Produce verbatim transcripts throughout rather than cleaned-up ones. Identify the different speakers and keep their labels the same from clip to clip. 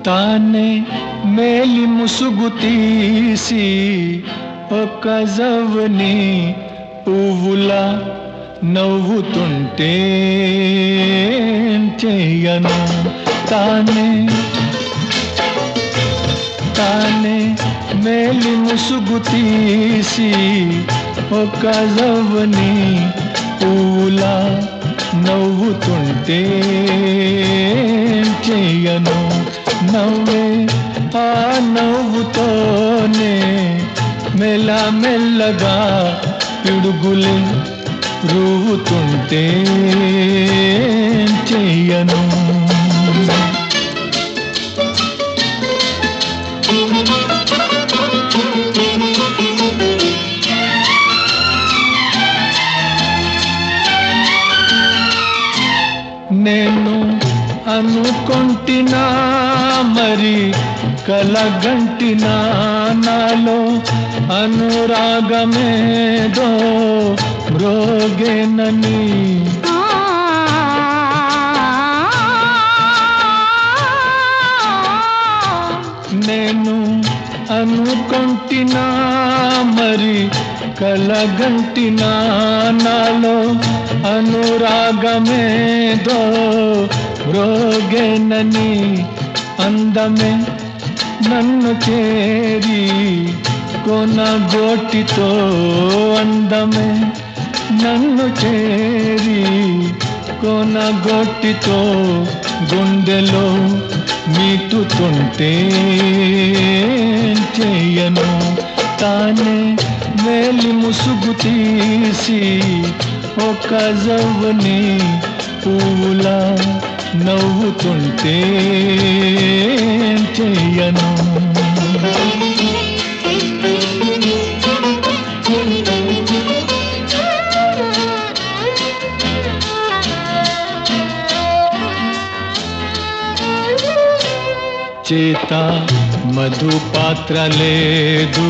Speaker 1: తానే మేలి ముసుగు తీసి ఒక జవ్వని పువ్వులా నవ్వుతుంటే చెయ్యను. తానే తానే మేలి ముసుగు తీసి ఒక జవ్వని పువ్వులా నవ్వుతుంటే చెయ్యను. నవ్వే ఆ నవ్వుతోనే మెల్ల మెల్లగా పిడుగులే రువ్వుతుంటే చెయ్యను. నేను అనుకొంటినా మరి కలగంటినా నాలో అనురాగమేదో మ్రోగేనని. నేను అనుకొంటినా మరి కలగంటినా నాలో అనురాగమేదో మ్రోగేనని. అందమే నన్ను చేరి కొనగోటితో, అందమే నన్ను చేరి కొనగోటితో గుండెలో మీటుతుంటే చెయ్యను. తానే మేలి ముసుగు తీసి ఒక జవ్వని పువ్వులా నవ్వుతుంటే చెయ్యను. చేత మధు పాత్ర లేదు,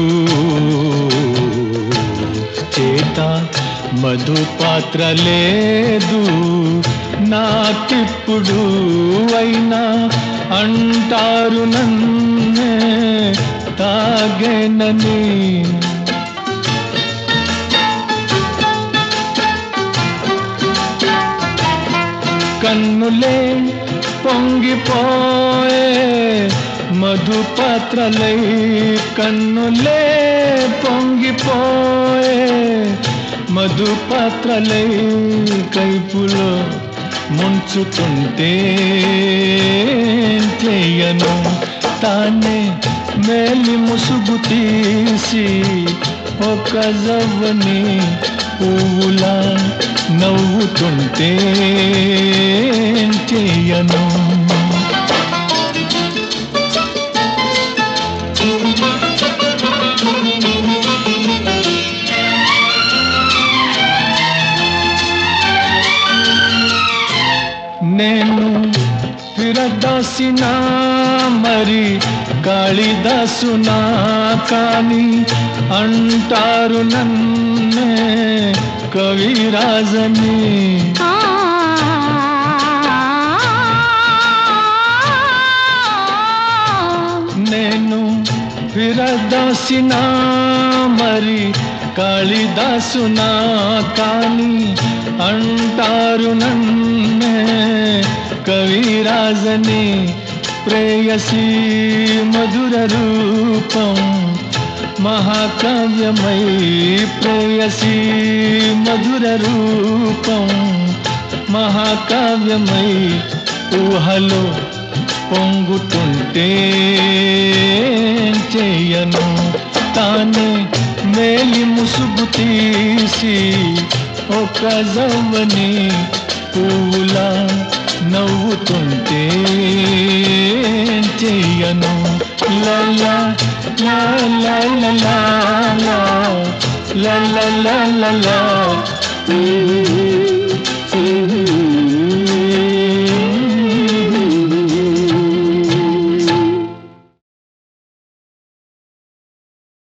Speaker 1: చేత మధు పాత్ర లేదు నాకిప్పుడు అయినా అంటారు నన్నే తాగేనని. కన్నులే పొంగిపోయే మధుపాత్రలై, కన్నులే పొంగిపోయే మధుపాత్రలై కైపులో ముంచుతుంటే చెయ్యను. తానే మేలి ముసుగు తీసి ఒక జవ్వని పువ్వులా నవ్వుతుంటే చెయ్యను. నేను ఫిరదాసినా మరి కాళిదాసునా కాని అంటారు నన్నే కవిరాజని. నేను ఫిరదాసినా మరి కాళిదాసునా కాని అంటారు నన్నే కవిరాజని. ప్రేయసి మధుర రూపం మహాకావ్యమై, ప్రేయసి మధుర రూపం మహాకావ్యమై ఊహలో పొంగుతుంటే చెయ్యను. తానే మేలి ముసుగు తీసి ఒక జవ్వని పువ్వులా నవ్వుతుంటే చెయ్యను. లలా లా లా లా లా లా లా లా లా లా.